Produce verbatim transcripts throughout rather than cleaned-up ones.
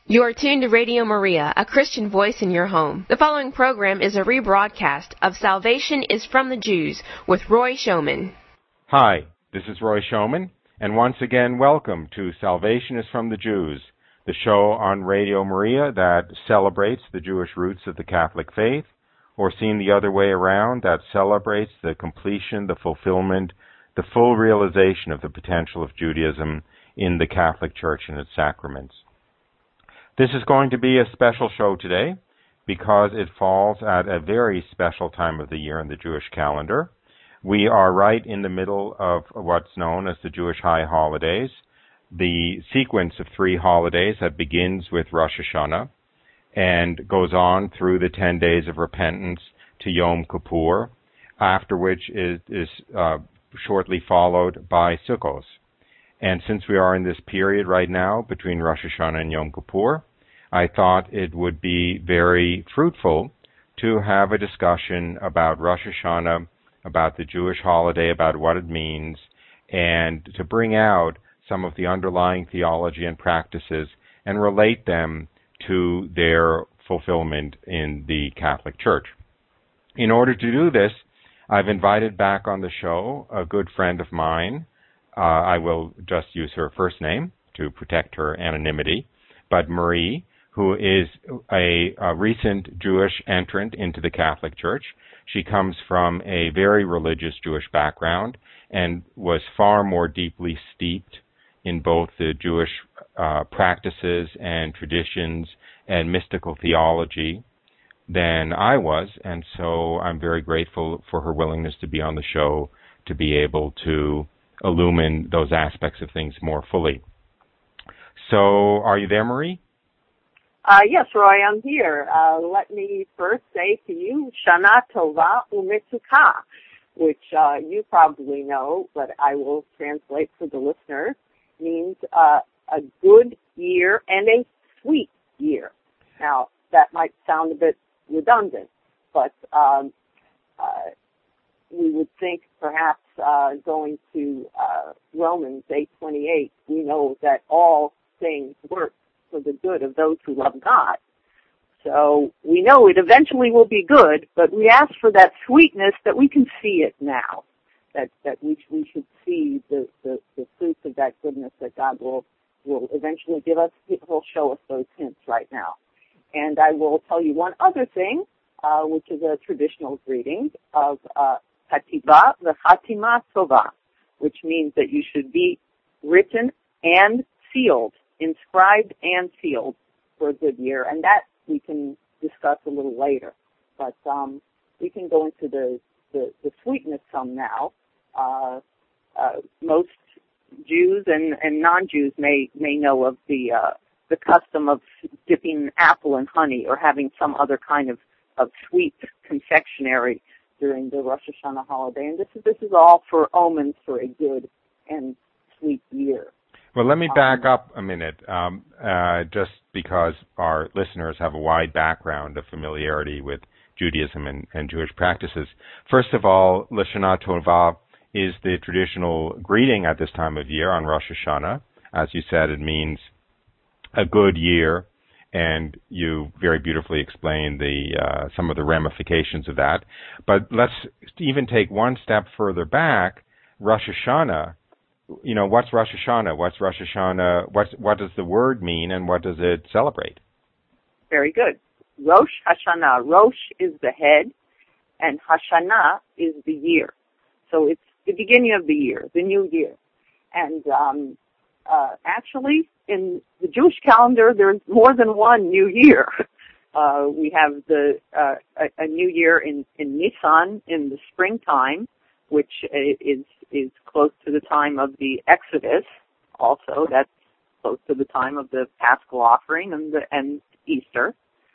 You are tuned to Radio Maria, a Christian voice in your home. The following program is a rebroadcast of Salvation is from the Jews with Roy Schoeman. Hi, this is Roy Schoeman, and once again, welcome to Salvation is from the Jews, the show on Radio Maria that celebrates the Jewish roots of the Catholic faith, or seen the other way around, that celebrates the completion, the fulfillment, the full realization of the potential of Judaism in the Catholic Church and its sacraments. This is going to be a special show today because it falls at a very special time of the year in the Jewish calendar. We are right in the middle of what's known as the Jewish high holidays, the sequence of three holidays that begins with Rosh Hashanah and goes on through the ten days of repentance to Yom Kippur, after which is, is uh, shortly followed by Sukkot. And since we are in this period right now between Rosh Hashanah and Yom Kippur, I thought it would be very fruitful to have a discussion about Rosh Hashanah, about the Jewish holiday, about what it means, and to bring out some of the underlying theology and practices and relate them to their fulfillment in the Catholic Church. In order to do this, I've invited back on the show a good friend of mine. Uh, I will just use her first name to protect her anonymity, but Marie, who is a, a recent Jewish entrant into the Catholic Church. She comes from a very religious Jewish background and was far more deeply steeped in both the Jewish uh, practices and traditions and mystical theology than I was, and so I'm very grateful for her willingness to be on the show to be able to illumine those aspects of things more fully. So, are you there, Marie? Uh, yes, Roy, I'm here. Uh, let me first say to you, Shana Tova U'Metuka, which uh, you probably know, but I will translate for the listeners, means uh, a good year and a sweet year. Now, that might sound a bit redundant, but um, uh, we would think perhaps uh, going to uh, Romans eight twenty-eight, we know that all things work for the good of those who love God. So we know it eventually will be good, but we ask for that sweetness that we can see it now, that that we we should see the, the, the fruits of that goodness that God will will eventually give us. He'll show us those hints right now. And I will tell you one other thing, uh, which is a traditional greeting of uh, Hativa v'Chatima Tova, which means that you should be written and sealed, inscribed and sealed for a good year, and that we can discuss a little later. But um, we can go into the, the, the sweetness some now. Uh, uh, most Jews and, and non-Jews may may know of the uh, the custom of dipping apple in honey or having some other kind of, of sweet confectionery during the Rosh Hashanah holiday, and this is this is all for omens for a good and sweet year. Well, let me back up a minute, um, uh, just because our listeners have a wide background of familiarity with Judaism and, and Jewish practices. First of all, L'Shana Tova is the traditional greeting at this time of year on Rosh Hashanah. As you said, it means a good year, and you very beautifully explained the uh, some of the ramifications of that. But let's even take one step further back. Rosh Hashanah, you know, what's Rosh Hashanah? What's Rosh Hashanah? What's, what does the word mean, and what does it celebrate? Very good. Rosh Hashanah. Rosh is the head, and Hashanah is the year. So it's the beginning of the year, the new year. And um, uh, actually, in the Jewish calendar, there's more than one new year. Uh, we have the uh, a, a new year in, in Nisan in the springtime, which is is close to the time of the Exodus. Also, that's close to the time of the Paschal offering and the, and Easter.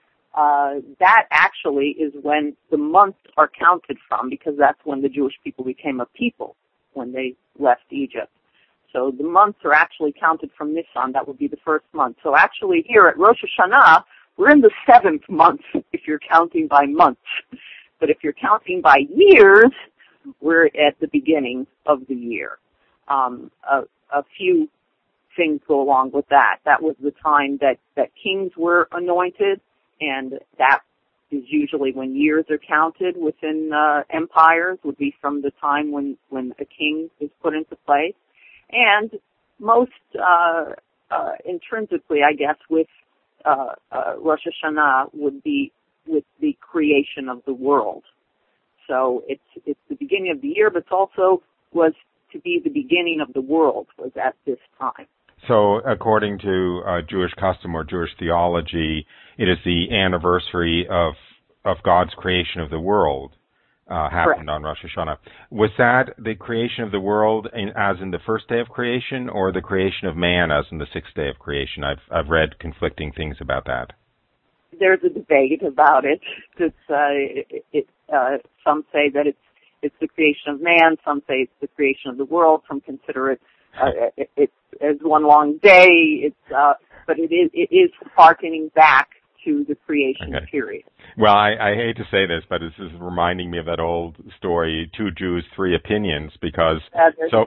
Uh, that actually is when the months are counted from, because that's when the Jewish people became a people, when they left Egypt. So the months are actually counted from Nisan. That would be the first month. So actually here at Rosh Hashanah, we're in the seventh month if you're counting by months. But if you're counting by years, we're at the beginning of the year. Um, a, a few things go along with that. That was the time that, that kings were anointed, and that is usually when years are counted within uh, empires, would be from the time when, when a king is put into place. And most uh, uh, intrinsically, I guess, with uh, uh, Rosh Hashanah would be with the creation of the world. So it's it's the beginning of the year, but it also was to be the beginning of the world was at this time. So according to uh, Jewish custom or Jewish theology, it is the anniversary of of God's creation of the world uh, happened Correct. On Rosh Hashanah. Was that the creation of the world in, as in the first day of creation, or the creation of man as in the sixth day of creation? I've I've read conflicting things about that. There's a debate about it. It's, uh, it, it uh, some say that it's it's the creation of man. Some say it's the creation of the world. Some consider it uh, it, it as one long day. It's uh, but it is it is harkening back to the creation okay. period. Well, I, I hate to say this, but this is reminding me of that old story, two Jews, three opinions, because uh, so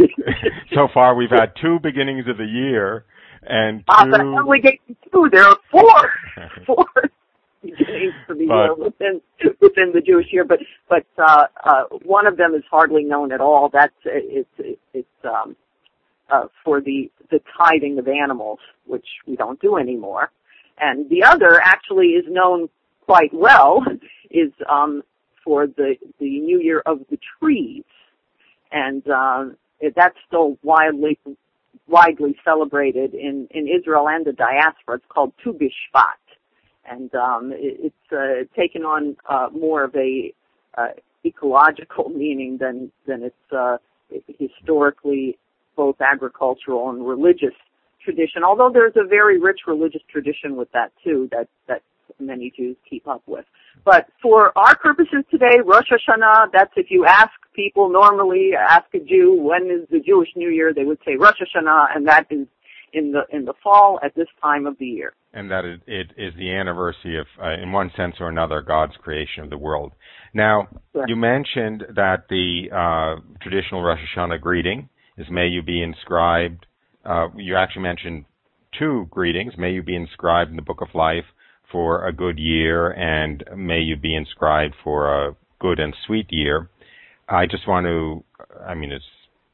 so far we've had two beginnings of the year, and two... Uh, but when we get to two, there are four, four beginnings of the but, year within, within the Jewish year, but but uh, uh, one of them is hardly known at all. That's it's it's um, uh, for the the tithing of animals, which we don't do anymore. And the other actually is known quite well, is um, for the the New Year of the Trees, and uh, that's still widely widely celebrated in, in Israel and the diaspora. It's called Tu B'Shvat, and um, it, it's uh, taken on uh, more of a uh, ecological meaning than than it's uh, historically both agricultural and religious tradition, although there's a very rich religious tradition with that too, that, that many Jews keep up with. But for our purposes today, Rosh Hashanah, that's if you ask people normally, ask a Jew, when is the Jewish New Year, they would say Rosh Hashanah, and that is in the in the fall at this time of the year. And that it, it is the anniversary of, uh, in one sense or another, God's creation of the world. Now, sure. You mentioned that the uh, traditional Rosh Hashanah greeting is, may you be inscribed. Uh, you actually mentioned two greetings. May you be inscribed in the Book of Life for a good year, and may you be inscribed for a good and sweet year. I just want to, I mean, it's,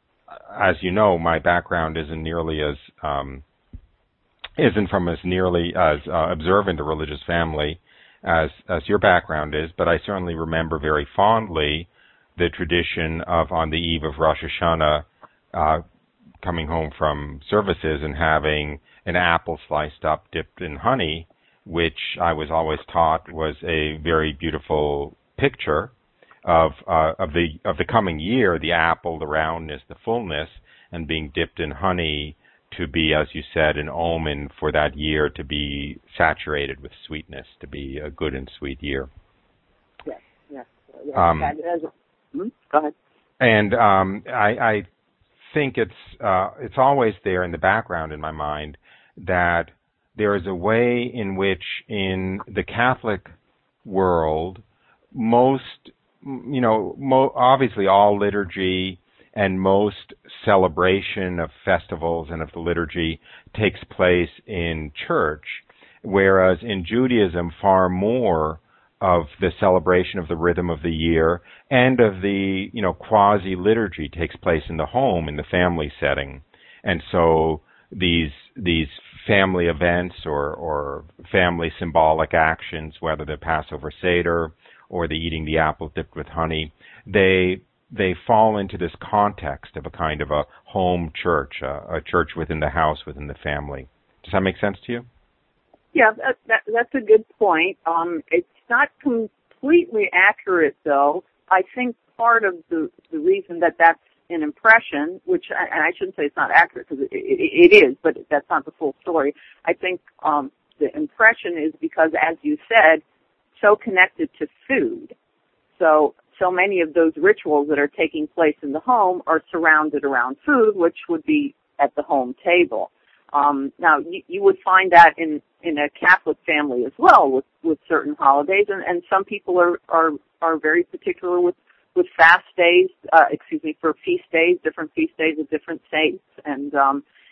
as you know, my background isn't nearly as, um, isn't from as nearly as uh, observant a religious family as, as your background is, but I certainly remember very fondly the tradition of, on the eve of Rosh Hashanah, uh, coming home from services and having an apple sliced up dipped in honey, which I was always taught was a very beautiful picture of uh, of the of the coming year, the apple, the roundness, the fullness, and being dipped in honey to be, as you said, an omen for that year to be saturated with sweetness, to be a good and sweet year. Yes, yes. yes. Um, hmm? Go ahead. And um, I, I think it's uh, it's always there in the background in my mind that there is a way in which in the Catholic world, most, you know, mo- obviously all liturgy and most celebration of festivals and of the liturgy takes place in church, whereas in Judaism far more of the celebration of the rhythm of the year and of the, you know, quasi-liturgy takes place in the home, in the family setting. And so these these family events or, or family symbolic actions, whether the Passover Seder or the eating the apple dipped with honey, they they fall into this context of a kind of a home church, a, a church within the house, within the family. Does that make sense to you? Yeah, that, that, that's a good point. Um, it's not completely accurate, though. I think part of the, the reason that that's an impression, which, and I shouldn't say it's not accurate because it, it, it is, but that's not the full story. I think um, the impression is because, as you said, so connected to food. So, so many of those rituals that are taking place in the home are surrounded around food, which would be at the home table. Um, now, you, you would find that in, in a Catholic family as well with, with certain holidays, and, and some people are, are, are very particular with, with fast days, uh, excuse me, for feast days, different feast days of different saints, and, um,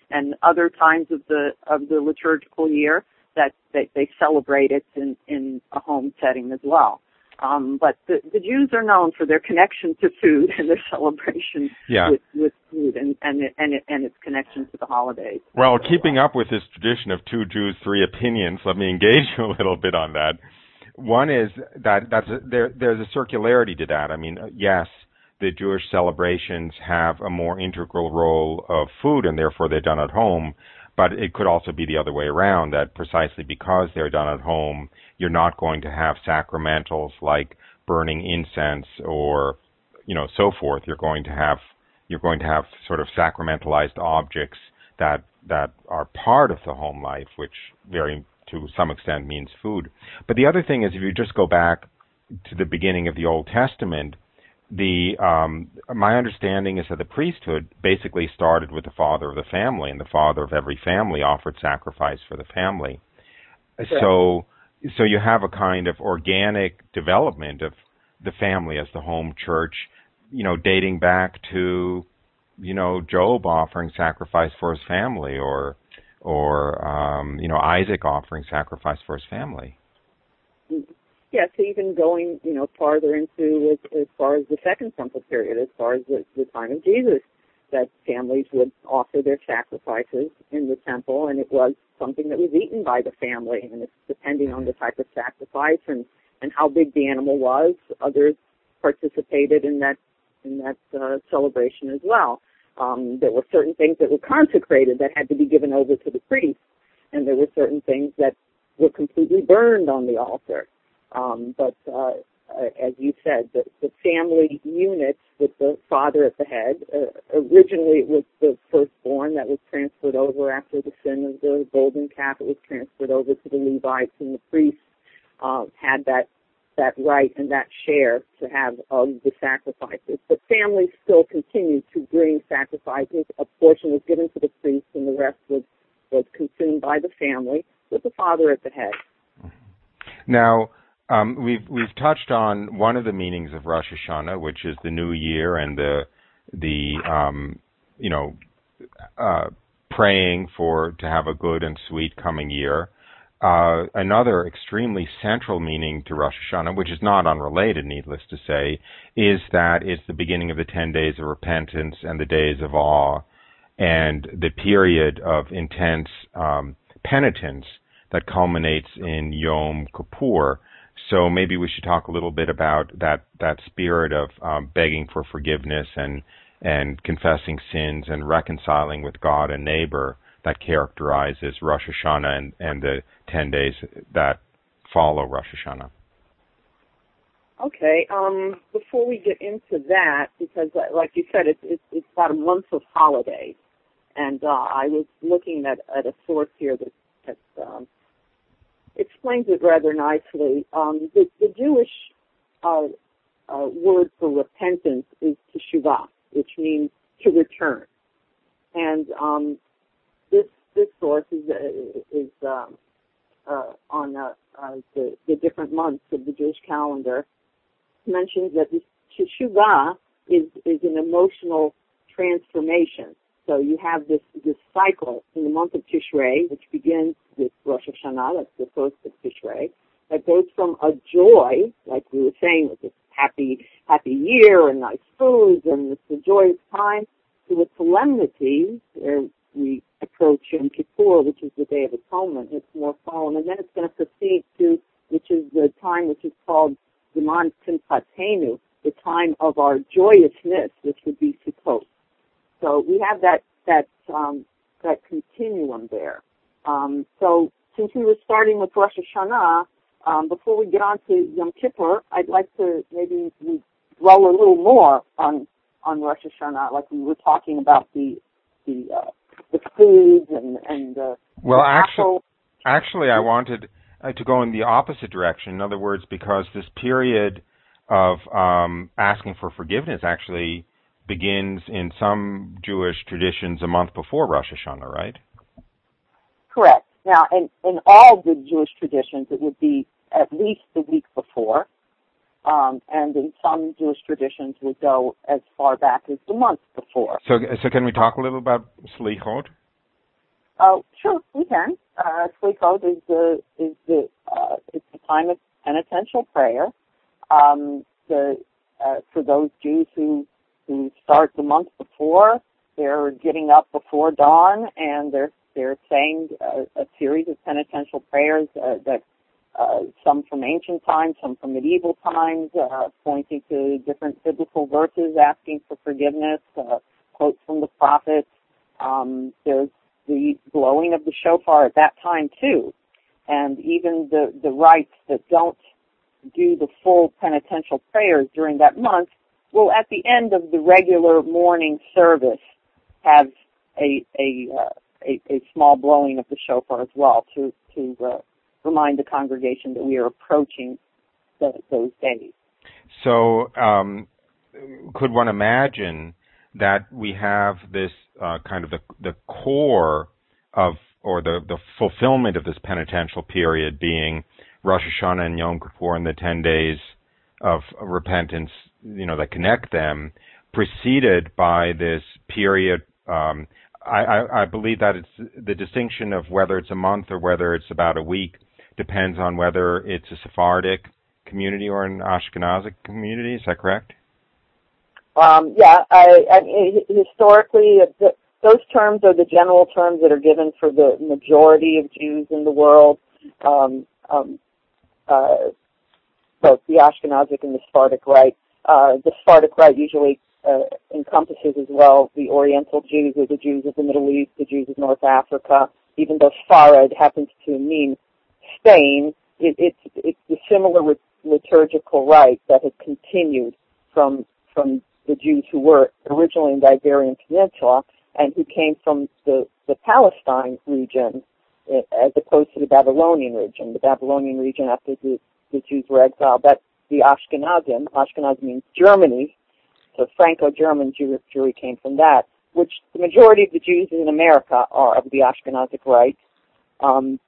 and other times of the of the liturgical year that they, they celebrate it in, in a home setting as well. Um, but the, the Jews are known for their connection to food and their celebration yeah. with, with food and and it, and, it, and its connection to the holidays. Well, keeping up with this tradition of two Jews, three opinions, let me engage you a little bit on that. One is that that's a, there, there's a circularity to that. I mean, yes, the Jewish celebrations have a more integral role of food, and therefore they're done at home. But it could also be the other way around, that precisely because they're done at home, you're not going to have sacramentals like burning incense or, you know, so forth. You're going to have you're going to have sort of sacramentalized objects that that are part of the home life, which very to some extent means food. But the other thing is, if you just go back to the beginning of the Old Testament, The um, my understanding is that the priesthood basically started with the father of the family, and the father of every family offered sacrifice for the family. Correct. So, so you have a kind of organic development of the family as the home church, you know, dating back to, you know, Job offering sacrifice for his family, or, or um, you know, Isaac offering sacrifice for his family. Mm-hmm. Yes, even going, you know, farther into as, as far as the Second Temple period, as far as the, the time of Jesus, that families would offer their sacrifices in the temple, and it was something that was eaten by the family, and it's depending on the type of sacrifice and, and how big the animal was. Others participated in that in that uh, celebration as well. Um, there were certain things that were consecrated that had to be given over to the priest, and there were certain things that were completely burned on the altar. Um, but uh, uh, as you said, the, the family unit with the father at the head, uh, originally it was the firstborn that was transferred over after the sin of the golden calf. It was transferred over to the Levites, and the priests uh, had that that right and that share to have of the sacrifices. But families still continued to bring sacrifices. A portion was given to the priest, and the rest was, was consumed by the family with the father at the head. Now, Um, we've we've touched on one of the meanings of Rosh Hashanah, which is the new year and the the um, you know uh, praying for to have a good and sweet coming year. Uh, another extremely central meaning to Rosh Hashanah, which is not unrelated, needless to say, is that it's the beginning of the ten days of repentance and the days of awe, and the period of intense um, penitence that culminates in Yom Kippur. So maybe we should talk a little bit about that, that spirit of um, begging for forgiveness and and confessing sins and reconciling with God and neighbor that characterizes Rosh Hashanah and, and the ten days that follow Rosh Hashanah. Okay. Um, before we get into that, because like you said, it's, it's, it's about a month of holidays. And uh, I was looking at, at a source here that, that um, explains it rather nicely. Um, the, the Jewish uh, uh, word for repentance is teshuvah, which means to return. And um, this this source is uh, is um, uh, on uh, uh, the, the different months of the Jewish calendar. Mentions that this teshuvah is is an emotional transformation. So you have this, this cycle in the month of Tishrei, which begins with Rosh Hashanah, that's the first of Tishrei, that goes from a joy, like we were saying, with this happy, happy year and nice foods and it's a joyous time, to a solemnity, where we approach Yom Kippur, which is the Day of Atonement. It's more solemn, and then it's going to proceed to, which is the time which is called Zeman Simchatenu, the time of our joyousness, which would be Sukkot. So we have that that um, that continuum there. Um, so since we were starting with Rosh Hashanah, um, before we get on to Yom Kippur, I'd like to maybe dwell a little more on on Rosh Hashanah, like we were talking about the the uh, the foods and and the well, the actually, actually, I wanted uh, to go in the opposite direction. In other words, because this period of um, asking for forgiveness actually begins in some Jewish traditions a month before Rosh Hashanah, right? Correct. Now, in, in all the Jewish traditions, it would be at least the week before, um, and in some Jewish traditions would go as far back as the month before. So, so can we talk a little about Slichot? Oh, sure, we can. Uh, Slichot is the is the uh, it's the time of penitential prayer. Um, the uh, for those Jews who who start the month before, they're getting up before dawn and they're they're saying a, a series of penitential prayers uh, that uh, some from ancient times, some from medieval times, uh, pointing to different biblical verses, asking for forgiveness, uh, quotes from the prophets. Um, there's the blowing of the shofar at that time too, and even the the rites that don't do the full penitential prayers during that month will, at the end of the regular morning service, have a a uh, a, a small blowing of the shofar as well to to uh, remind the congregation that we are approaching the, those days. So, um, could one imagine that we have this uh, kind of the, the core of, or the, the fulfillment of this penitential period being Rosh Hashanah and Yom Kippur and the ten days of repentance, you know, that connect them, preceded by this period. Um, I, I, I believe that it's the distinction of whether it's a month or whether it's about a week depends on whether it's a Sephardic community or an Ashkenazic community. Is that correct? Um, yeah, I, I, historically, the, those terms are the general terms that are given for the majority of Jews in the world, um, um, uh, both the Ashkenazic and the Sephardic Rite. Uh, the Sephardic Rite usually uh, encompasses as well the Oriental Jews, or the Jews of the Middle East, the Jews of North Africa. Even though Sfarad happens to mean Spain, it, it's it's the similar liturgical rite that has continued from from the Jews who were originally in the Iberian Peninsula and who came from the, the Palestine region as opposed to the Babylonian region. The Babylonian region, after the, the Jews were exiled, that's the Ashkenazim. Ashkenaz means Germany, so Franco-German Jew, Jewry came from that, which the majority of the Jews in America are of the Ashkenazic rite. Um,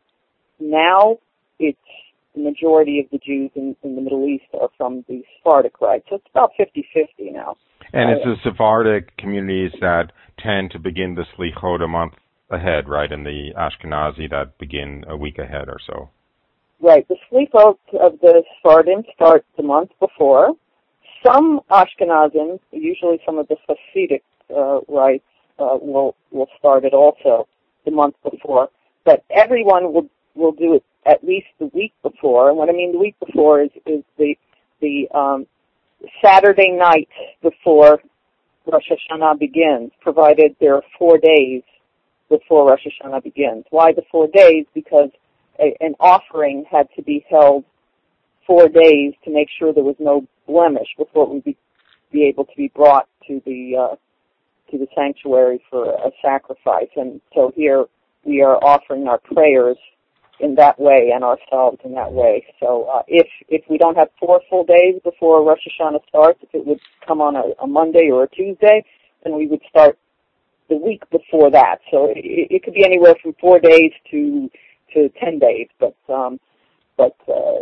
now it's the majority of the Jews in, in the Middle East are from the Sephardic rite, so it's about fifty-fifty now. And it's the Sephardic communities that tend to begin the Slichot a month ahead, right, and the Ashkenazi that begin a week ahead or so. Right. The Slichot of the Sephardim start the month before. Some Ashkenazim, usually some of the Hasidic uh, rites, uh, will will start it also the month before. But everyone will will do it at least the week before. And what I mean the week before is is the the um, Saturday night before Rosh Hashanah begins, provided there are four days before Rosh Hashanah begins. Why the four days? Because a, an offering had to be held four days to make sure there was no blemish before it would be, be able to be brought to the uh, to the sanctuary for a sacrifice. And so here we are offering our prayers in that way and ourselves in that way. So uh, if if we don't have four full days before Rosh Hashanah starts, if it would come on a, a Monday or a Tuesday, then we would start the week before that. So it, it could be anywhere from four days to to ten days, but um, but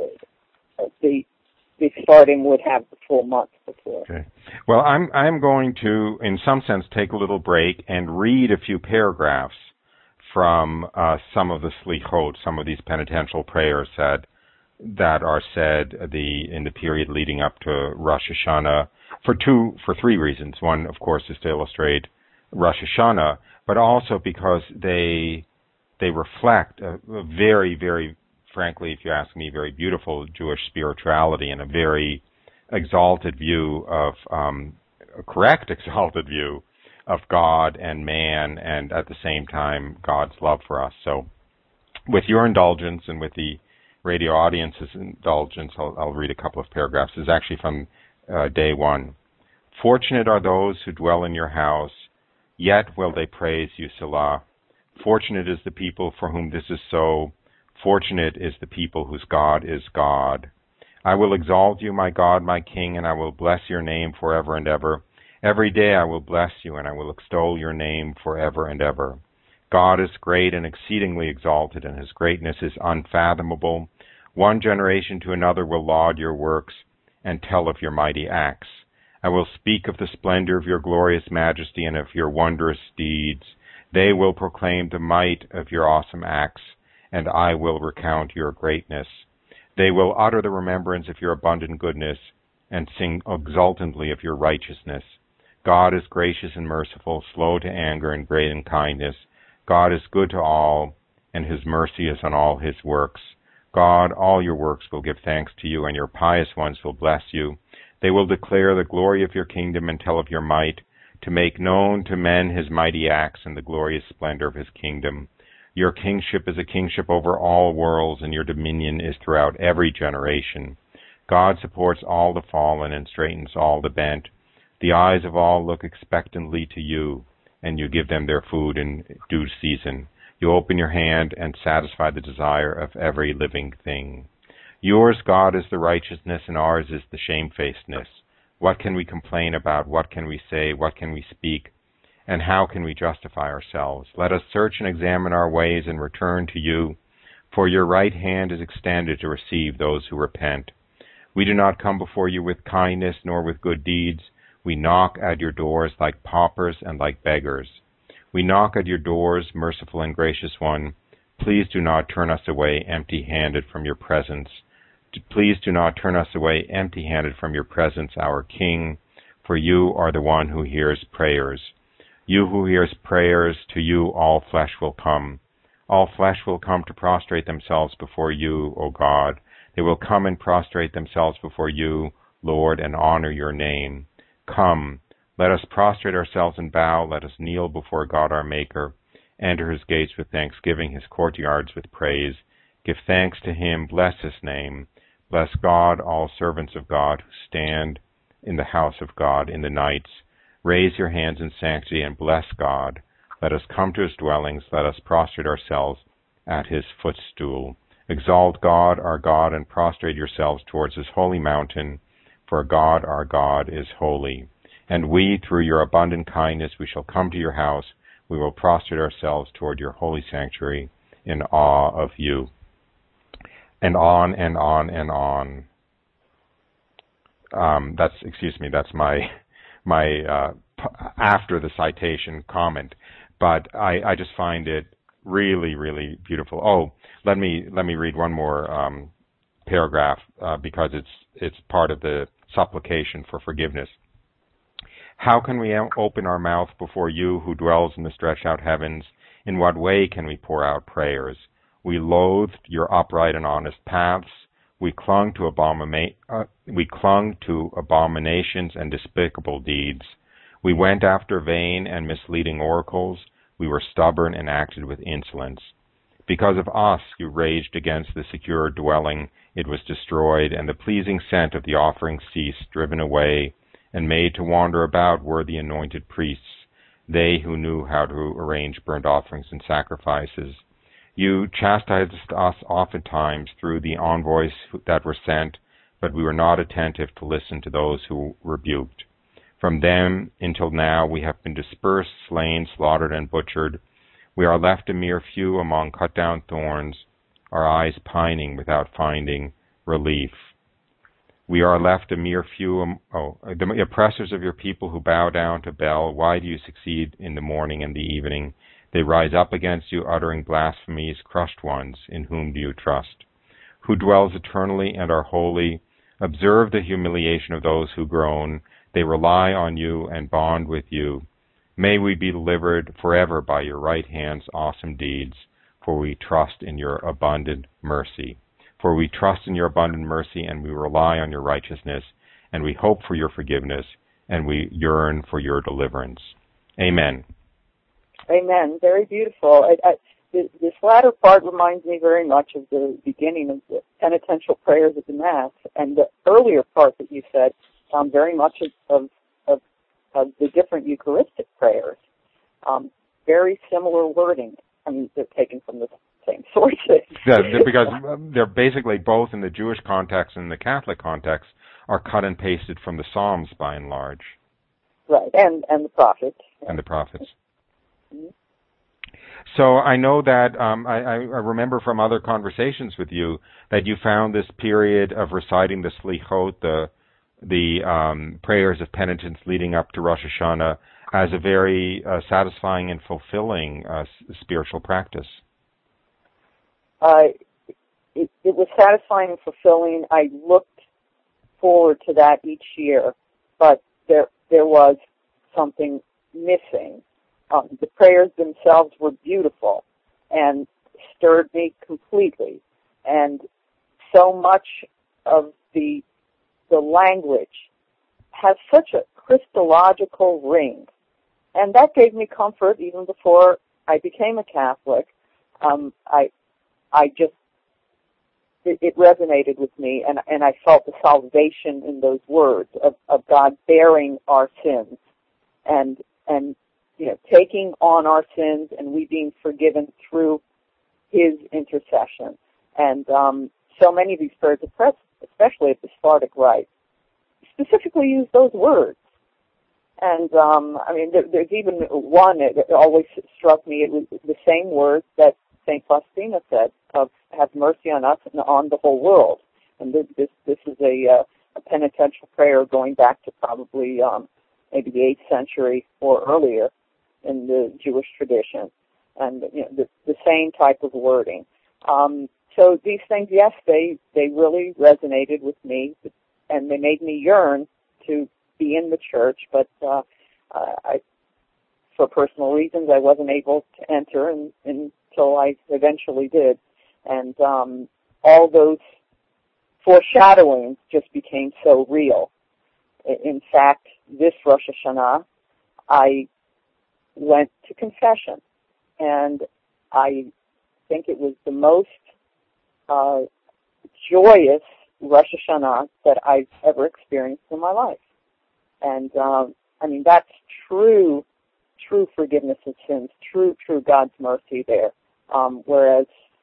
uh, the the starting would have the full month before. Okay. Well, I'm I'm going to, in some sense, take a little break and read a few paragraphs from uh, some of the Slichot, some of these penitential prayers that that are said the in the period leading up to Rosh Hashanah for two for three reasons. One, of course, is to illustrate Rosh Hashanah, but also because they they reflect a, a very, very, frankly, if you ask me, very beautiful Jewish spirituality and a very exalted view of um, a correct exalted view of God and man, and at the same time, God's love for us. So with your indulgence and with the radio audience's indulgence, I'll, I'll read a couple of paragraphs. This is actually from uh, day one. Fortunate are those who dwell in your house, yet will they praise you, Selah. Fortunate is the people for whom this is so. Fortunate is the people whose God is God. I will exalt you, my God, my King, and I will bless your name forever and ever. Every day I will bless you, and I will extol your name forever and ever. God is great and exceedingly exalted, and his greatness is unfathomable. One generation to another will laud your works and tell of your mighty acts. I will speak of the splendor of your glorious majesty and of your wondrous deeds. They will proclaim the might of your awesome acts, and I will recount your greatness. They will utter the remembrance of your abundant goodness, and sing exultantly of your righteousness. God is gracious and merciful, slow to anger, and great in kindness. God is good to all, and his mercy is on all his works. God, all your works will give thanks to you, and your pious ones will bless you. They will declare the glory of your kingdom and tell of your might, to make known to men his mighty acts and the glorious splendor of his kingdom. Your kingship is a kingship over all worlds, and your dominion is throughout every generation. God supports all the fallen and straightens all the bent. The eyes of all look expectantly to you, and you give them their food in due season. You open your hand and satisfy the desire of every living thing. Yours, God, is the righteousness, and ours is the shamefacedness. What can we complain about? What can we say? What can we speak? And how can we justify ourselves? Let us search and examine our ways and return to you, for your right hand is extended to receive those who repent. We do not come before you with kindness nor with good deeds. We knock at your doors like paupers and like beggars. We knock at your doors, merciful and gracious one. Please do not turn us away empty-handed from your presence. Please do not turn us away empty-handed from your presence, our King, for you are the one who hears prayers. You who hears prayers, to you all flesh will come. All flesh will come to prostrate themselves before you, O God. They will come and prostrate themselves before you, Lord, and honor your name. Come, let us prostrate ourselves and bow. Let us kneel before God our Maker. Enter his gates with thanksgiving, his courtyards with praise. Give thanks to him, bless his name. Bless God, all servants of God who stand in the house of God in the nights. Raise your hands in sanctity and bless God. Let us come to his dwellings. Let us prostrate ourselves at his footstool. Exalt God, our God, and prostrate yourselves towards his holy mountain, for God, our God, is holy. And we, through your abundant kindness, we shall come to your house. We will prostrate ourselves toward your holy sanctuary in awe of you. And on and on and on. Um, that's, excuse me, that's my, my, uh, p- after the citation comment. But I, I just find it really, really beautiful. Oh, let me, let me read one more, um, paragraph, uh, because it's, it's part of the supplication for forgiveness. How can we open our mouth before you who dwells in the stretched out heavens? In what way can we pour out prayers? We loathed your upright and honest paths. We clung to abomina- uh, we clung to abominations and despicable deeds. We went after vain and misleading oracles. We were stubborn and acted with insolence. Because of us you raged against the secure dwelling. It was destroyed, and the pleasing scent of the offering ceased, driven away, and made to wander about were the anointed priests, they who knew how to arrange burnt offerings and sacrifices. You chastised us oftentimes through the envoys that were sent, but we were not attentive to listen to those who rebuked. From them until now we have been dispersed, slain, slaughtered, and butchered. We are left a mere few among cut-down thorns, our eyes pining without finding relief. We are left a mere few, um, oh, the oppressors of your people who bow down to Bel. Why do you succeed in the morning and the evening? They rise up against you, uttering blasphemies. Crushed ones, in whom do you trust? Who dwells eternally and are holy, observe the humiliation of those who groan. They rely on you and bond with you. May we be delivered forever by your right hand's awesome deeds, for we trust in your abundant mercy. For we trust in your abundant mercy, and we rely on your righteousness, and we hope for your forgiveness, and we yearn for your deliverance. Amen. Amen. Very beautiful. I, I, this latter part reminds me very much of the beginning of the penitential prayers of the Mass, and the earlier part that you said um, very much of, of, of, of the different Eucharistic prayers. Um, very similar wording. I mean, they're taken from the same sources. Yeah, because they're basically both in the Jewish context and the Catholic context are cut and pasted from the Psalms by and large. Right, and, and the prophets. And the prophets. Mm-hmm. So I know that um, I, I remember from other conversations with you that you found this period of reciting the Slichot, the the um, prayers of penitence leading up to Rosh Hashanah, as a very uh, satisfying and fulfilling uh, s- spiritual practice. Uh, it, it was satisfying and fulfilling. I looked forward to that each year, but there there was something missing. Um, the prayers themselves were beautiful and stirred me completely, and so much of the the language has such a Christological ring, and that gave me comfort even before I became a Catholic. Um, I I just it, it resonated with me, and and I felt the salvation in those words of, of God bearing our sins, and and you know taking on our sins, and we being forgiven through His intercession. And um, so many of these prayers, especially at the Sephardic Rite, specifically use those words. And um, I mean, there, there's even one that always struck me. It was the same words that Saint Faustina said of "Have mercy on us and on the whole world." And this this, this is a, uh, a penitential prayer going back to probably um, maybe the eighth century or earlier in the Jewish tradition. And you know, the, the same type of wording. Um, so these things, yes, they they really resonated with me, and they made me yearn to be in the church. But uh, I, for personal reasons, I wasn't able to enter in, in, until I eventually did. And um, all those foreshadowings just became so real. In fact, this Rosh Hashanah, I went to confession. And I think it was the most uh, joyous Rosh Hashanah that I've ever experienced in my life. And, um, I mean, that's true, true forgiveness of sins, true, true God's mercy there. Um, whereas,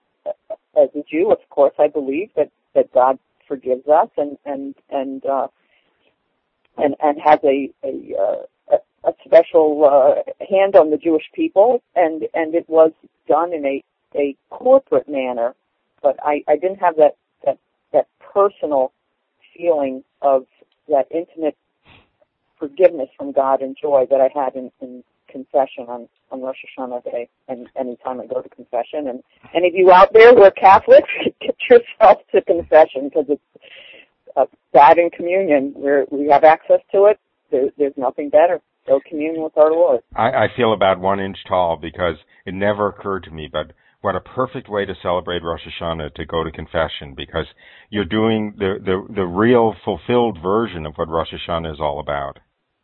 as a Jew, of course, I believe that, that God forgives us and, and, and, uh, and, and has a, a, uh, a special uh, hand on the Jewish people, and, and it was done in a, a corporate manner, but I, I didn't have that, that, that personal feeling of that intimate forgiveness from God and joy that I had in, in confession on, on Rosh Hashanah Day, and any time I go to confession. And any of you out there who are Catholics, get yourself to confession, because it's uh, that in communion, where we have access to it. There, there's nothing better. Go commune with our Lord. I, I feel about one inch tall because it never occurred to me, but what a perfect way to celebrate Rosh Hashanah, to go to confession, because you're doing the, the, the real fulfilled version of what Rosh Hashanah is all about.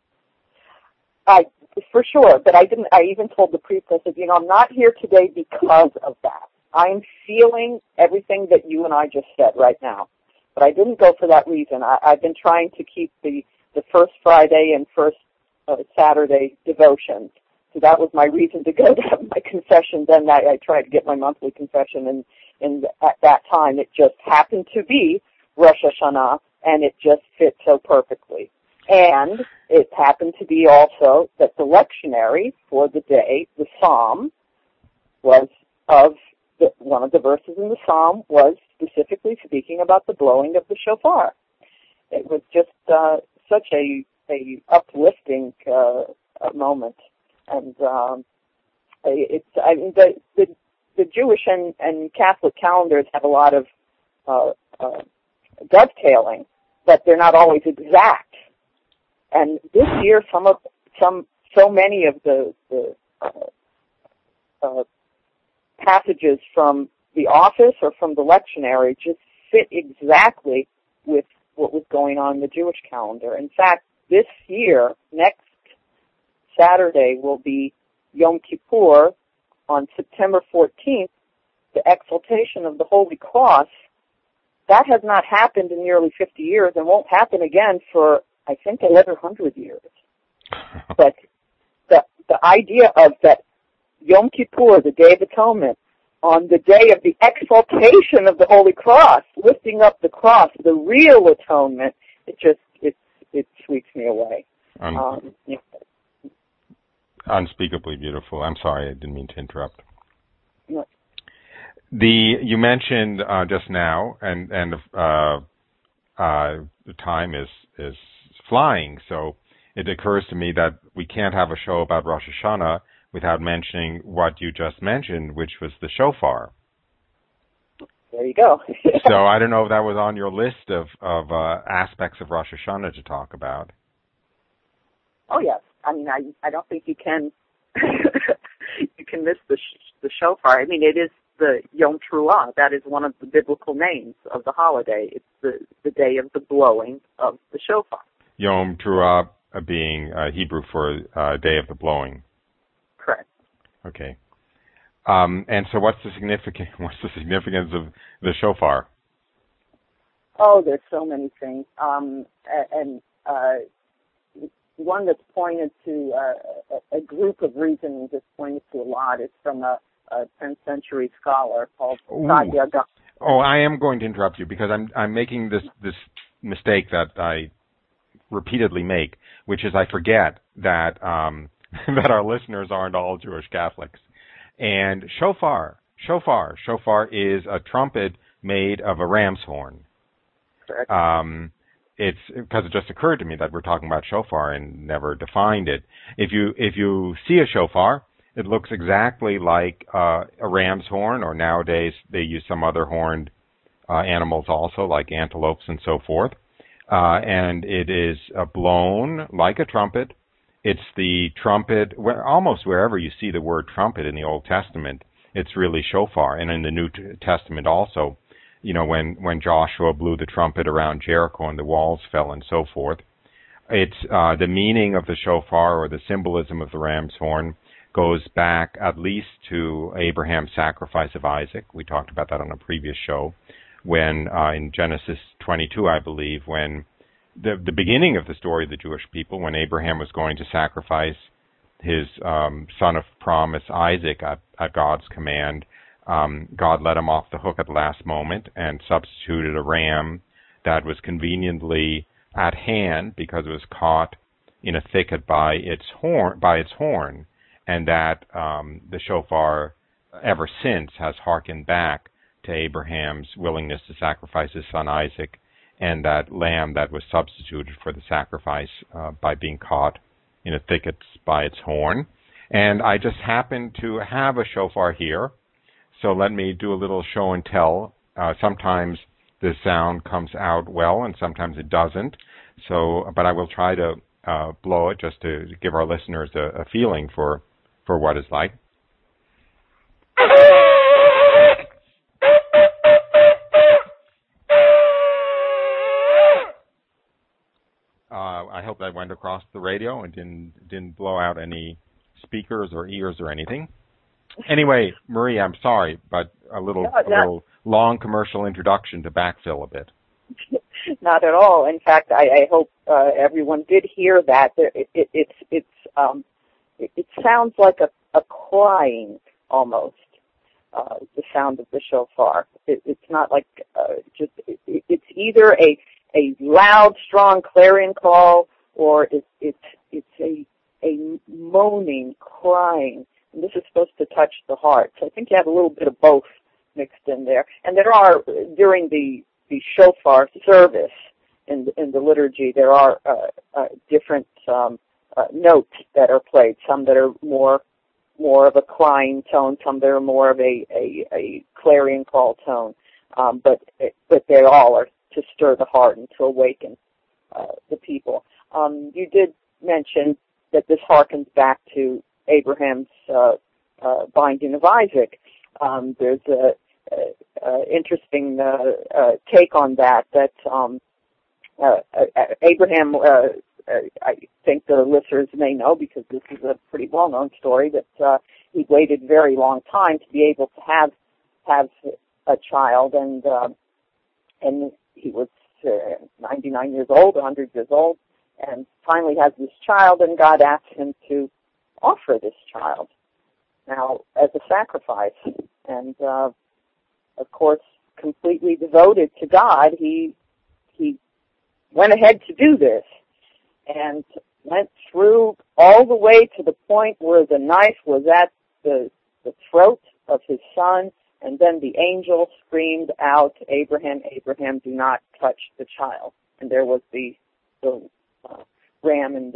I, for sure, but I didn't, I even told the priest, I said, you know, I'm not here today because of that. I'm feeling everything that you and I just said right now, but I didn't go for that reason. I, I've been trying to keep the, the first Friday and first Uh, Saturday devotions. So that was my reason to go to have my confession. Then I, I tried to get my monthly confession, and, and at that time it just happened to be Rosh Hashanah, and it just fit so perfectly. And it happened to be also that the lectionary for the day, the psalm, was of the, one of the verses in the psalm was specifically speaking about the blowing of the shofar. It was just uh, such a a uplifting uh, moment, and um, it's I mean the, the the Jewish and, and Catholic calendars have a lot of uh, uh, dovetailing, but they're not always exact. And this year, some of some so many of the, the uh, uh, passages from the office or from the lectionary just fit exactly with what was going on in the Jewish calendar. In fact, this year, next Saturday will be Yom Kippur on September fourteenth, the exaltation of the Holy Cross. That has not happened in nearly fifty years and won't happen again for, I think, eleven hundred years. But the the idea of that Yom Kippur, the Day of Atonement, on the day of the exaltation of the Holy Cross, lifting up the cross, the real atonement, it just, it it sweeps me away. Un- um, you know. Unspeakably beautiful. I'm sorry, I didn't mean to interrupt. No. The you mentioned uh, just now, and and uh, uh, the time is is flying. So it occurs to me that we can't have a show about Rosh Hashanah without mentioning what you just mentioned, which was the shofar. There you go. So I don't know if that was on your list of, of uh, aspects of Rosh Hashanah to talk about. Oh, yes. I mean, I I don't think you can you can miss the sh- the shofar. I mean, it is the Yom Teruah. That is one of the biblical names of the holiday. It's the, the day of the blowing of the shofar. Yom Teruah being uh, Hebrew for uh, day of the blowing. Correct. Okay. Um, and so, what's the significance? What's the significance of the shofar? Oh, there's so many things, um, and uh, one that's pointed to uh, a group of reasons that's pointed to a lot is from a, a tenth century scholar called Saadia Gaon. Oh, I am going to interrupt you because I'm I'm making this this mistake that I repeatedly make, which is I forget that um, that our listeners aren't all Jewish Catholics. And shofar, shofar, shofar is a trumpet made of a ram's horn. Correct. Um, it's because it just occurred to me that we're talking about shofar and never defined it. If you if you see a shofar, it looks exactly like uh, a ram's horn, or nowadays they use some other horned uh, animals also, like antelopes and so forth. Uh, and it is uh, blown like a trumpet. It's the trumpet, where, almost wherever you see the word trumpet in the Old Testament, it's really shofar. And in the New Testament also, you know, when, when Joshua blew the trumpet around Jericho and the walls fell and so forth, it's uh, the meaning of the shofar, or the symbolism of the ram's horn, goes back at least to Abraham's sacrifice of Isaac. We talked about that on a previous show, when uh, in Genesis twenty-two, I believe, when The, the beginning of the story of the Jewish people, when Abraham was going to sacrifice his um, son of promise, Isaac, at, at God's command, um, God let him off the hook at the last moment and substituted a ram that was conveniently at hand because it was caught in a thicket by its horn, by its horn, and that um, the shofar ever since has hearkened back to Abraham's willingness to sacrifice his son Isaac, and that lamb that was substituted for the sacrifice uh, by being caught in a thicket by its horn. And I just happen to have a shofar here, so let me do a little show and tell. Uh, sometimes the sound comes out well, and sometimes it doesn't. So, but I will try to uh, blow it just to give our listeners a, a feeling for for what it's like. Uh, I hope that went across the radio and didn't didn't blow out any speakers or ears or anything. Anyway, Marie, I'm sorry, but a little no, a little long commercial introduction to backfill a bit. Not at all. In fact, I, I hope uh, everyone did hear that. It, it, it's it's um, it, it sounds like a, a crying almost. Uh, the sound of the shofar. It, it's not like uh, just. It, it's either a a loud, strong clarion call, or it's it's it's a a moaning, crying. And this is supposed to touch the heart. So I think you have a little bit of both mixed in there. And there are, during the the shofar service in in the liturgy, there are uh, uh, different um, uh, notes that are played. Some that are more more of a crying tone. Some that are more of a a, a clarion call tone. Um, but but they all are to stir the heart and to awaken uh, the people. Um, you did mention that this harkens back to Abraham's uh, uh, binding of Isaac. Um, there's a, a, a interesting uh, uh, take on that. That um, uh, uh, Abraham, uh, uh, I think the listeners may know because this is a pretty well-known story, that uh, he waited a very long time to be able to have have a child, and uh, and he was uh, ninety-nine years old, one hundred years old, and finally has this child, and God asked him to offer this child now as a sacrifice. And, uh, of course, completely devoted to God, he he went ahead to do this and went through all the way to the point where the knife was at the, the throat of his son. And then the angel screamed out, "Abraham, Abraham, do not touch the child." And there was the, the uh, ram in the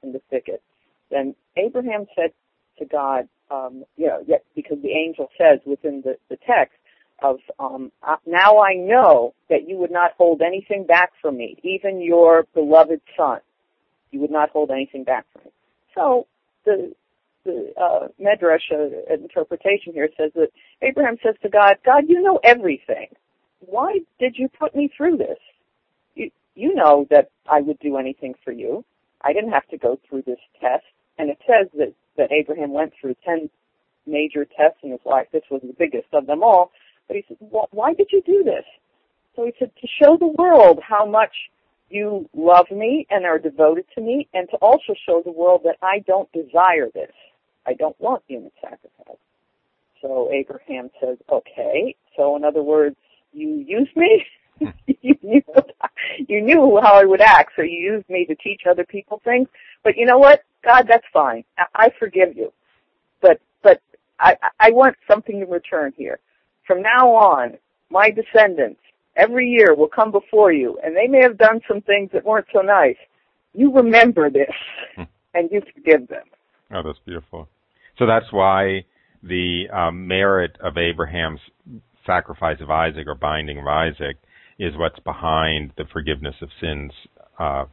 in the thicket. Then Abraham said to God, um, you know, yet because the angel says within the, the text of, um, now I know that you would not hold anything back from me, even your beloved son. You would not hold anything back from me. So the the uh, Medrash uh, interpretation here says that Abraham says to God, God, you know everything. Why did you put me through this? You, you know that I would do anything for you. I didn't have to go through this test. And it says that, that Abraham went through ten major tests in his life. This was the biggest of them all. But he said, well, why did you do this? So he said, to show the world how much you love me and are devoted to me, and to also show the world that I don't desire this. I don't want human sacrifice. So Abraham says, okay. So in other words, you used me? you, knew, you knew how I would act, so you used me to teach other people things. But you know what? God, that's fine. I, I forgive you. But but I, I want something in return here. From now on, my descendants, every year will come before you, and they may have done some things that weren't so nice. You remember this, and you forgive them. Oh, that's beautiful. So that's why the um, merit of Abraham's sacrifice of Isaac or binding of Isaac is what's behind the forgiveness of sins uh,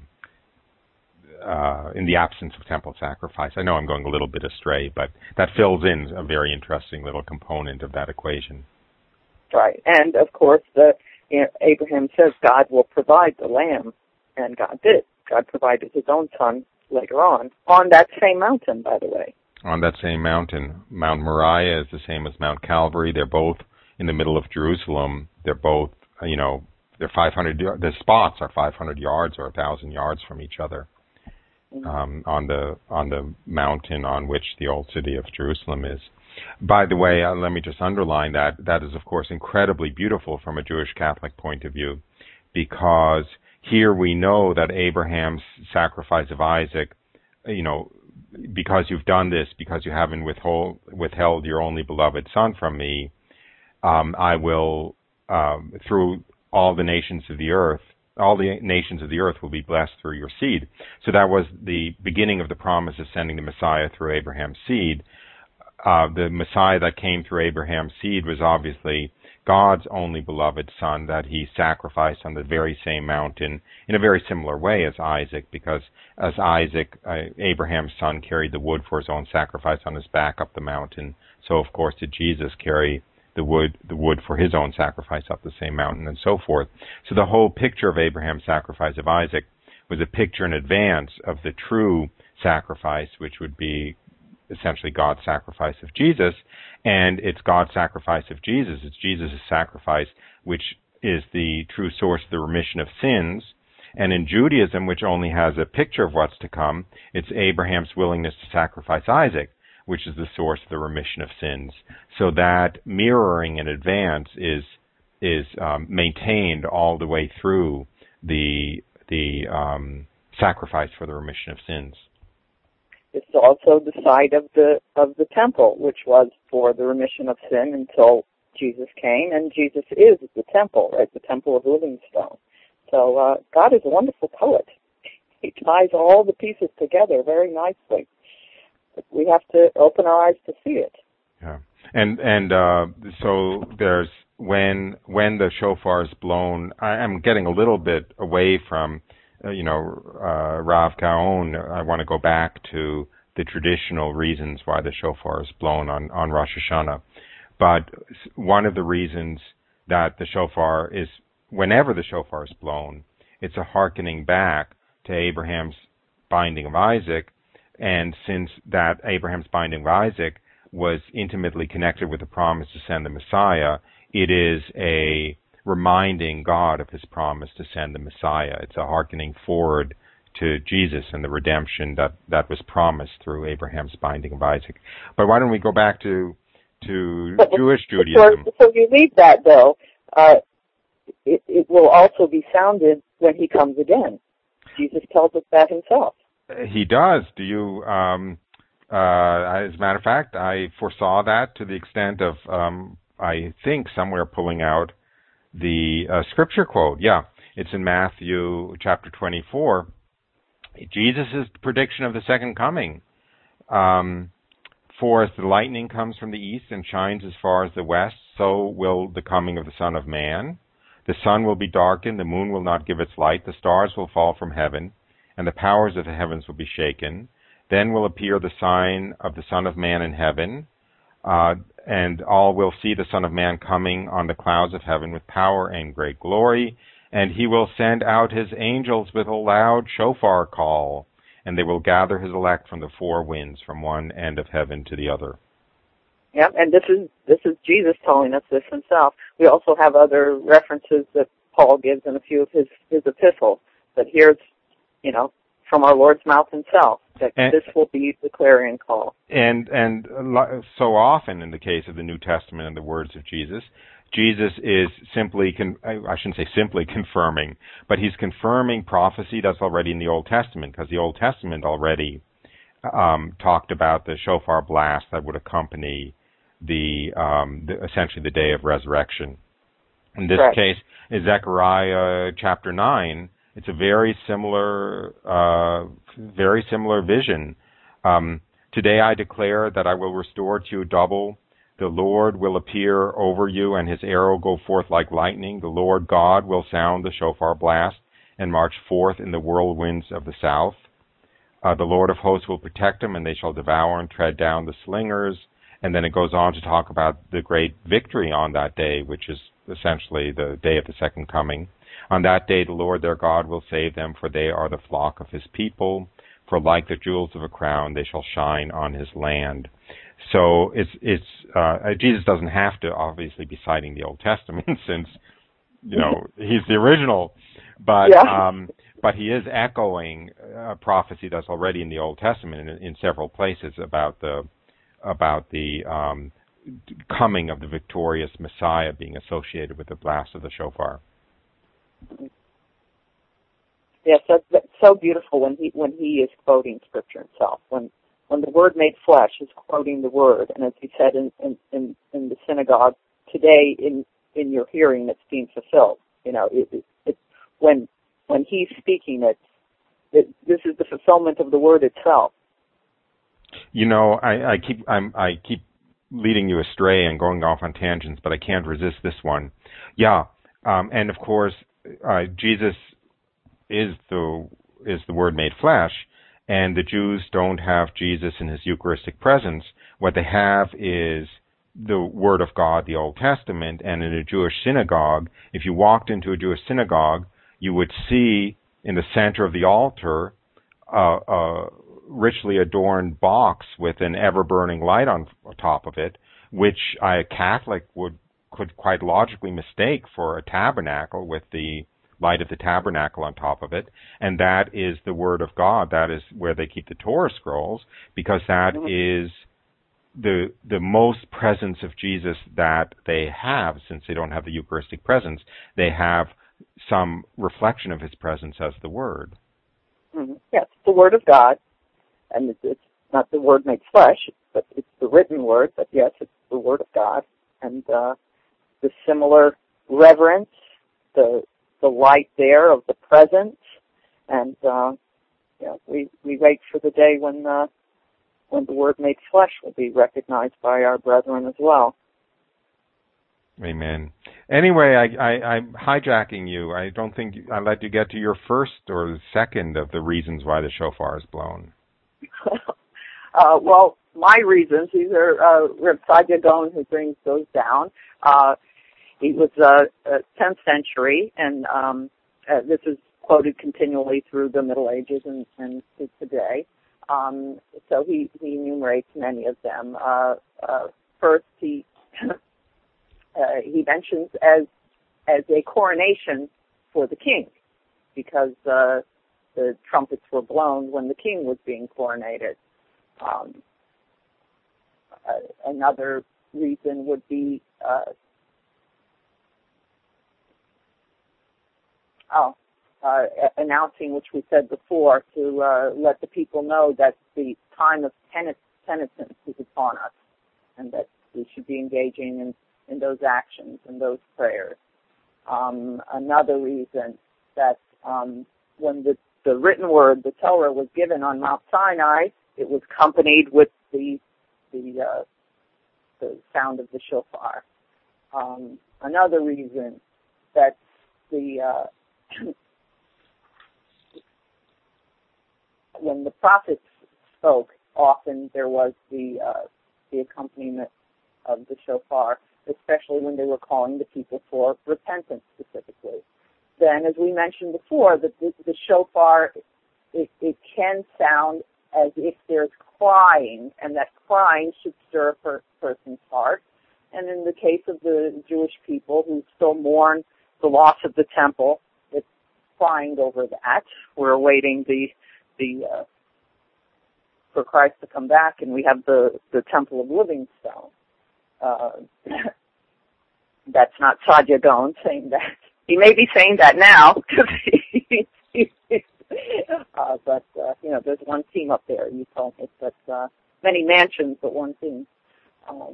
uh, in the absence of temple sacrifice. I know I'm going a little bit astray, but that fills in a very interesting little component of that equation. Right. And, of course, the you know, Abraham says God will provide the lamb, and God did. God provided his own son later on, on that same mountain, by the way. On that same mountain. Mount Moriah is the same as Mount Calvary. They're both in the middle of Jerusalem. They're both, you know, they're five hundred, the spots are five hundred yards or one thousand yards from each other mm-hmm. um, on the on the mountain on which the old city of Jerusalem is. By the way, uh, let me just underline that. That is, of course, incredibly beautiful from a Jewish Catholic point of view, because here we know that Abraham's sacrifice of Isaac, you know, because you've done this, because you haven't withhold, withheld your only beloved son from me, um, I will, um, through all the nations of the earth, all the nations of the earth will be blessed through your seed. So that was the beginning of the promise of sending the Messiah through Abraham's seed. Uh, the Messiah that came through Abraham's seed was obviously God's only beloved son that he sacrificed on the very same mountain in a very similar way as Isaac, because as Isaac, uh, Abraham's son, carried the wood for his own sacrifice on his back up the mountain, so of course did Jesus carry the wood, the wood for his own sacrifice up the same mountain, and so forth. So the whole picture of Abraham's sacrifice of Isaac was a picture in advance of the true sacrifice, which would be essentially God's sacrifice of Jesus, and it's God's sacrifice of Jesus. It's Jesus' sacrifice, which is the true source of the remission of sins. And in Judaism, which only has a picture of what's to come, it's Abraham's willingness to sacrifice Isaac, which is the source of the remission of sins. So that mirroring in advance is is um, maintained all the way through the the um, sacrifice for the remission of sins. It's also the site of the of the temple, which was for the remission of sin until Jesus came, and Jesus is the temple, right? The temple of living stone. So uh, God is a wonderful poet. He ties all the pieces together very nicely. But we have to open our eyes to see it. Yeah, and and uh, so there's when when the shofar is blown. I am getting a little bit away from. Uh, you know, uh, Rav Gaon, I want to go back to the traditional reasons why the shofar is blown on, on Rosh Hashanah. But one of the reasons that the shofar is, whenever the shofar is blown, it's a hearkening back to Abraham's binding of Isaac. And since that Abraham's binding of Isaac was intimately connected with the promise to send the Messiah, it is a reminding God of his promise to send the Messiah. It's a hearkening forward to Jesus and the redemption that, that was promised through Abraham's binding of Isaac. But why don't we go back to to but Jewish before, Judaism? Before you leave that, though, uh, it, it will also be sounded when he comes again. Jesus tells us that himself. He does. Do you... Um, uh, as a matter of fact, I foresaw that to the extent of, um, I think, somewhere pulling out the uh, scripture quote. Yeah, it's in Matthew chapter twenty-four. Jesus' prediction of the second coming. Um, For as the lightning comes from the east and shines as far as the west, so will the coming of the Son of Man. The sun will be darkened, the moon will not give its light, the stars will fall from heaven, and the powers of the heavens will be shaken. Then will appear the sign of the Son of Man in heaven, uh, and all will see the Son of Man coming on the clouds of heaven with power and great glory, and he will send out his angels with a loud shofar call, and they will gather his elect from the four winds, from one end of heaven to the other. Yep, and this is this is Jesus telling us this himself. We also have other references that Paul gives in a few of his, his epistles, but here's, you know, from our Lord's mouth himself, that and, this will be the clarion call. And and so often in the case of the New Testament and the words of Jesus, Jesus is simply, con- I shouldn't say simply confirming, but he's confirming prophecy that's already in the Old Testament, because the Old Testament already um, talked about the shofar blast that would accompany the, um, the essentially the day of resurrection. In this Correct. case, in Zechariah chapter nine, it's a very similar, uh, very similar vision. Um, Today I declare that I will restore to you double. The Lord will appear over you, and his arrow go forth like lightning. The Lord God will sound the shofar blast and march forth in the whirlwinds of the south. Uh, the Lord of hosts will protect them, and they shall devour and tread down the slingers. And then it goes on to talk about the great victory on that day, which is essentially the day of the second coming. On that day the Lord their God will save them, for they are the flock of his people. For like the jewels of a crown, they shall shine on his land. So it's it's uh, Jesus doesn't have to obviously be citing the Old Testament, since you know he's the original, but yeah. um, but he is echoing a prophecy that's already in the Old Testament in, in several places about the about the um, coming of the victorious Messiah being associated with the blast of the shofar. Yes, that's, that's so beautiful when he when he is quoting Scripture himself. When when the Word made flesh is quoting the Word, and as he said in in, in, in the synagogue today, in in your hearing, it's being fulfilled. You know, it, it, it when when he's speaking, it, it this is the fulfillment of the Word itself. You know, I, I keep I'm, I keep leading you astray and going off on tangents, but I can't resist this one. Yeah, um, and of course, uh, Jesus is the is the Word made flesh, and the Jews don't have Jesus in his Eucharistic presence. What they have is the Word of God, the Old Testament, and in a Jewish synagogue, if you walked into a Jewish synagogue, you would see in the center of the altar uh, a richly adorned box with an ever-burning light on top of it, which a Catholic would could quite logically mistake for a tabernacle with the light of the tabernacle on top of it, and that is the Word of God. That is where they keep the Torah scrolls, because that mm-hmm. is the the most presence of Jesus that they have. Since they don't have the Eucharistic presence, they have some reflection of his presence as the Word. Mm-hmm. Yes, the Word of God, and it's, it's not the Word made flesh, but it's the written Word, but yes, it's the Word of God, and uh, the similar reverence, the the light there of the presence, and uh, you know, we we wait for the day when uh, when the Word made flesh will be recognized by our brethren as well. Amen. Anyway, I, I, I'm hijacking you. I don't think I let you get to your first or second of the reasons why the shofar is blown. uh, well, my reasons, these are uh, Reb Saadia Gaon, who brings those down. Uh, He was uh, uh, tenth century, and um, uh, this is quoted continually through the Middle Ages and, and to today. Um, so he, he enumerates many of them. Uh, uh, first, he uh, he mentions as as a coronation for the king, because uh, the trumpets were blown when the king was being coronated. Um, uh, another reason would be uh, Oh, uh, announcing, which we said before, to uh, let the people know that the time of penitence is upon us, and that we should be engaging in, in those actions and those prayers. Um, another reason that um, when the, the written word, the Torah, was given on Mount Sinai, it was accompanied with the the, uh, the sound of the shofar. Um, another reason that the uh, when the prophets spoke, often there was the uh, the accompaniment of the shofar, especially when they were calling the people for repentance specifically. Then, as we mentioned before, the, the, the shofar, it, it can sound as if there's crying, and that crying should stir a per- person's heart. And in the case of the Jewish people who still mourn the loss of the temple, it's crying over that. We're awaiting the the uh, for Christ to come back, and we have the, the Temple of Living Stone. Uh, that's not Saadia Gaon saying that. He may be saying that now, uh, but, uh, you know, there's one theme up there, you told me. But uh, many mansions, but one theme. Um,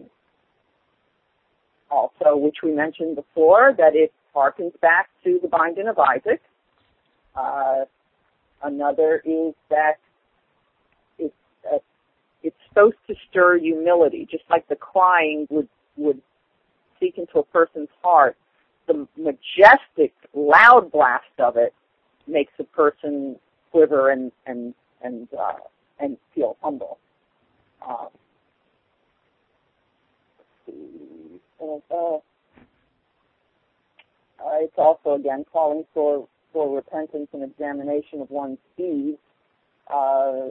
also, which we mentioned before, that it harkens back to the binding of Isaac. Uh, another is that it's, uh, it's supposed to stir humility, just like the crying would, would seek into a person's heart. The majestic, loud blast of it makes a person quiver and and and uh, and feel humble. Um, uh, uh, it's also again calling for for repentance and examination of one's deeds. Uh,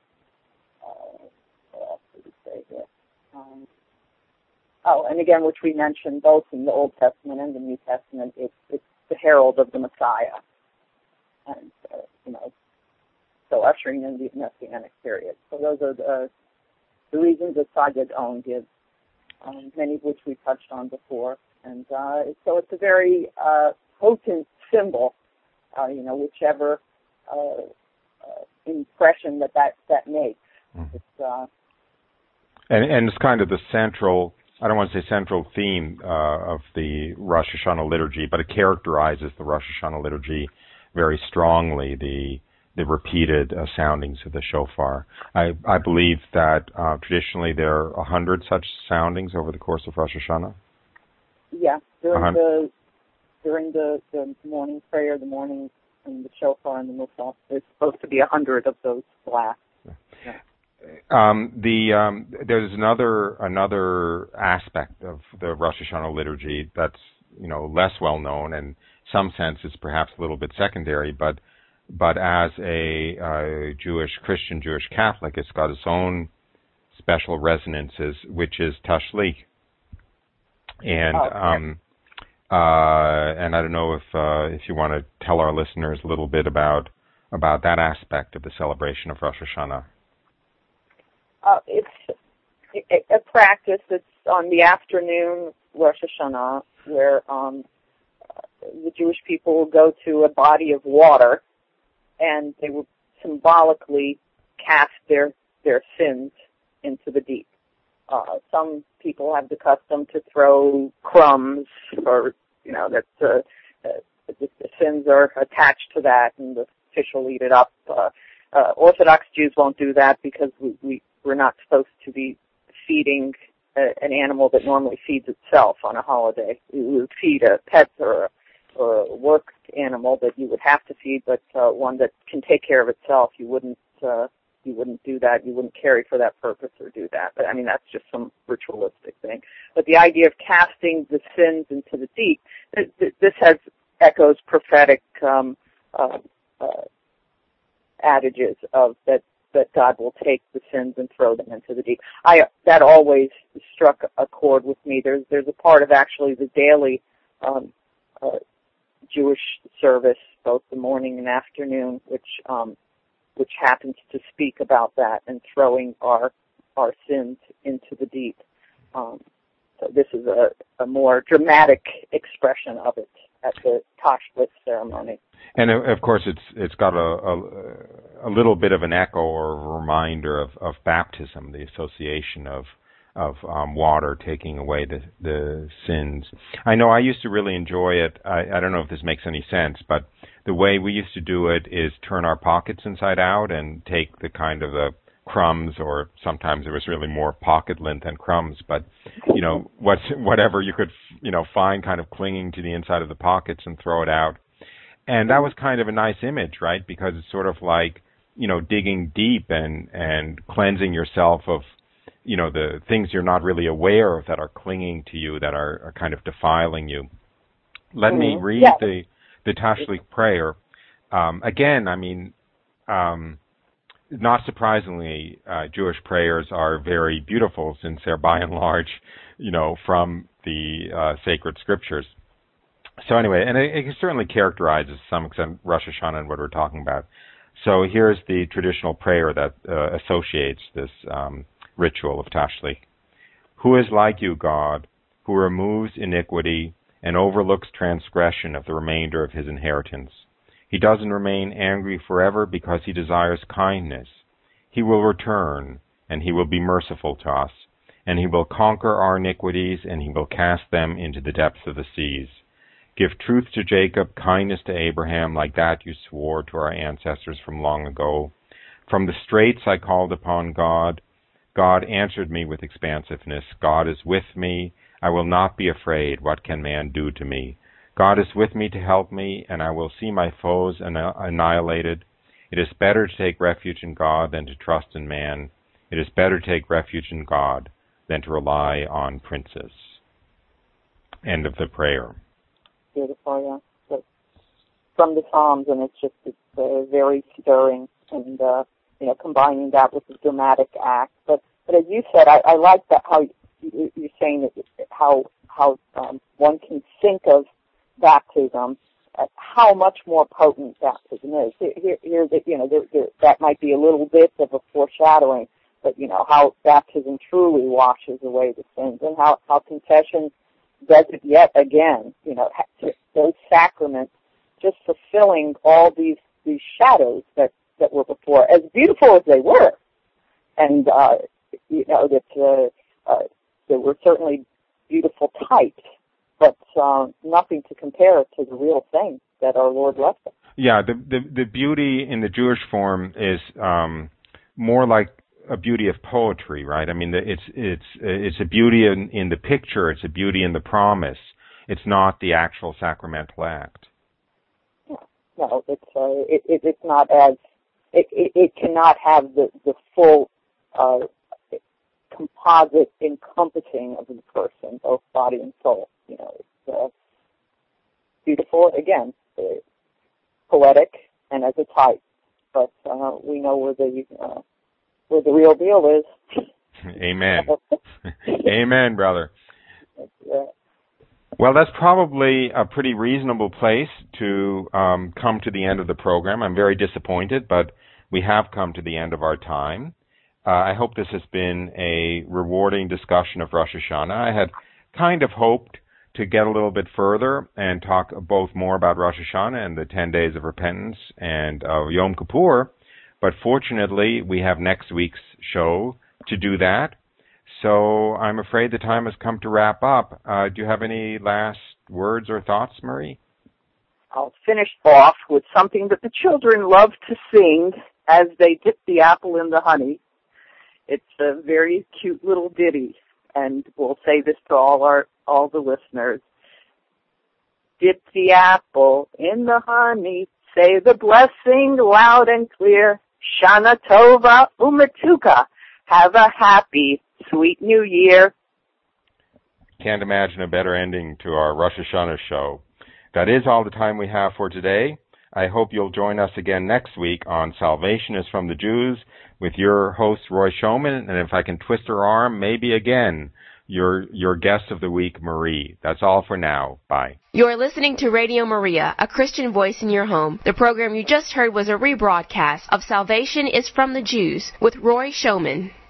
uh, what else did we say here? Um, Oh, and again, which we mentioned both in the Old Testament and the New Testament, it's, it's the herald of the Messiah. And, uh, you know, so ushering in the Messianic period. So those are the, the reasons that Saadia Gaon gives, um, many of which we touched on before. And uh, so it's a very uh, potent symbol, uh, you know, whichever uh, uh, impression that that, that makes. Mm-hmm. It's, uh, and, and it's kind of the central... I don't want to say central theme uh, of the Rosh Hashanah liturgy, but it characterizes the Rosh Hashanah liturgy very strongly, the the repeated uh, soundings of the shofar. I, I believe that uh, traditionally there are a hundred such soundings over the course of Rosh Hashanah. Yeah, during the during the, the morning prayer, the morning and the shofar and the musaf, there's supposed to be a hundred of those blasts. Yeah. Um, the um, there's another another aspect of the Rosh Hashanah liturgy that's you know less well known, and in some sense it's perhaps a little bit secondary. But but as a uh, Jewish Christian, Jewish Catholic, it's got its own special resonances, which is Tashlich. And oh, okay. um, uh, and I don't know if uh, if you want to tell our listeners a little bit about about that aspect of the celebration of Rosh Hashanah. Uh, it's a practice that's on the afternoon Rosh Hashanah, where um, the Jewish people will go to a body of water, and they will symbolically cast their their sins into the deep. Uh, some people have the custom to throw crumbs, or you know that uh, the, the sins are attached to that, and the fish will eat it up. Uh, uh, Orthodox Jews won't do that because we. we We're not supposed to be feeding a, an animal that normally feeds itself on a holiday. You would feed a pet or a, or a work animal that you would have to feed, but uh, one that can take care of itself. You wouldn't uh, you wouldn't do that. You wouldn't carry for that purpose or do that. But I mean, that's just some ritualistic thing. But the idea of casting the sins into the deep, th- this has echoes prophetic um, uh, uh, adages of that. that God will take the sins and throw them into the deep. I that always struck a chord with me. There's there's a part of actually the daily um, uh, Jewish service, both the morning and afternoon, which um, which happens to speak about that and throwing our our sins into the deep. Um, so this is a, a more dramatic expression of it at the Tashlich ceremony. And of course, it's it's got a, a a little bit of an echo or a reminder of, of baptism, the association of of um, water taking away the the sins. I know I used to really enjoy it. I, I don't know if this makes any sense, but the way we used to do it is turn our pockets inside out and take the kind of the crumbs, or sometimes it was really more pocket lint than crumbs, but, you know, what's, whatever you could, you know, find kind of clinging to the inside of the pockets and throw it out. And that was kind of a nice image, right? Because it's sort of like, you know, digging deep and, and cleansing yourself of, you know, the things you're not really aware of that are clinging to you, that are, are kind of defiling you. Let mm-hmm. me read yeah. the, the Tashlich prayer. Um, again, I mean, um, not surprisingly, uh, Jewish prayers are very beautiful since they're by and large, you know, from the uh, sacred scriptures. So anyway, and it, it certainly characterizes to some extent Rosh Hashanah and what we're talking about. So here's the traditional prayer that uh, associates this um, ritual of Tashlich. Who is like you, God, who removes iniquity and overlooks transgression of the remainder of his inheritance? He doesn't remain angry forever because he desires kindness. He will return, and he will be merciful to us, and he will conquer our iniquities, and he will cast them into the depths of the seas. Give truth to Jacob, kindness to Abraham, like that you swore to our ancestors from long ago. From the straits I called upon God. God answered me with expansiveness. God is with me. I will not be afraid. What can man do to me? God is with me to help me, and I will see my foes annihilated. It is better to take refuge in God than to trust in man. It is better to take refuge in God than to rely on princes. End of the prayer. Beautiful, yeah. So, from the Psalms, and it's just it's uh, very stirring, and uh, you know, combining that with the dramatic act. But but as you said, I, I like that how you, you're saying that how how um, one can think of baptism, uh, how much more potent baptism is. Here, here, that you know, there, there, that might be a little bit of a foreshadowing, but you know how baptism truly washes away the sins, and how how confession does it yet again. You know, those sacraments just fulfilling all these these shadows that that were before, as beautiful as they were, and uh, you know that uh, uh, there were certainly beautiful types, but uh, nothing to compare it to the real thing that our Lord left us. Yeah, the, the the beauty in the Jewish form is um, more like a beauty of poetry, right? I mean, it's it's it's a beauty in, in the picture. It's a beauty in the promise. It's not the actual sacramental act. No, it's uh, it, it, it's not as it, it, it cannot have the the full uh, composite encompassing of the person, both body and soul. You know, it's uh, beautiful again, uh, poetic, and as a type. But uh, we know where the uh, where the real deal is. Amen. Amen, brother. Well, that's probably a pretty reasonable place to um, come to the end of the program. I'm very disappointed, but we have come to the end of our time. Uh, I hope this has been a rewarding discussion of Rosh Hashanah. I had kind of hoped to get a little bit further and talk both more about Rosh Hashanah and the ten days of repentance and uh, Yom Kippur, but fortunately we have next week's show to do that. So I'm afraid the time has come to wrap up. Uh, do you have any last words or thoughts, Marie? I'll finish off with something that the children love to sing as they dip the apple in the honey. It's a very cute little ditty, and we'll say this to all our all the listeners. Dip the apple in the honey, say the blessing loud and clear. Shana Tova Umetuka, have a happy, sweet new year. Can't imagine a better ending to our Rosh Hashanah show. That is all the time we have for today. I hope you'll join us again next week on Salvation is from the Jews with your host, Roy Schoeman, and if I can twist her arm, maybe again, your your guest of the week, Marie. That's all for now. Bye. You're listening to Radio Maria, a Christian voice in your home. The program you just heard was a rebroadcast of Salvation is from the Jews with Roy Schoeman.